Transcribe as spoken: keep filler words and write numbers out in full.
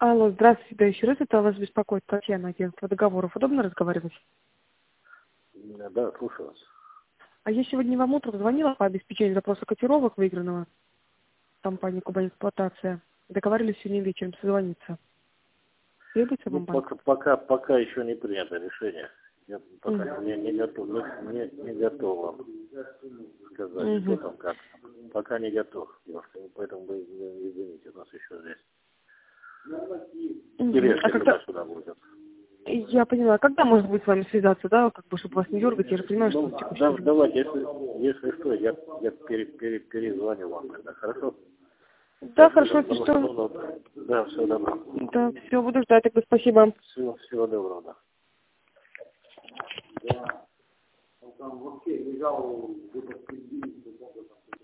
Алло, здравствуйте, да, еще раз это вас беспокоит Татьяна, агентство договоров. Удобно разговаривать? Да, слушаю вас. А я сегодня вам утром звонила по обеспечению запроса котировок выигранного компании Кубань Эксплуатация. Договорились сегодня вечером созвониться. Требуется Ну, вам банк? пока, пока, пока еще не принято решение. Я пока Угу. не, не готов, не, не, не готов вам сказать, Угу. что там, как. Пока не готов, девушка, поэтому вы не извините, у нас еще здесь. Угу. Интересно, А когда... сюда будет. Я поняла. Когда можно будет с вами связаться, да, как бы, чтобы вас не дергать, я же понимаю, что Ну, вы текущий да, период. давайте, если, если что, я, я пере, пере, перезвоню вам тогда, хорошо? Да, Так, хорошо, ну, если ну, что. ну, ну, да, все добро. Да, все, буду ждать, тогда спасибо. Всего, всего доброго, да. Да, он там вообще лежал где-то в середине.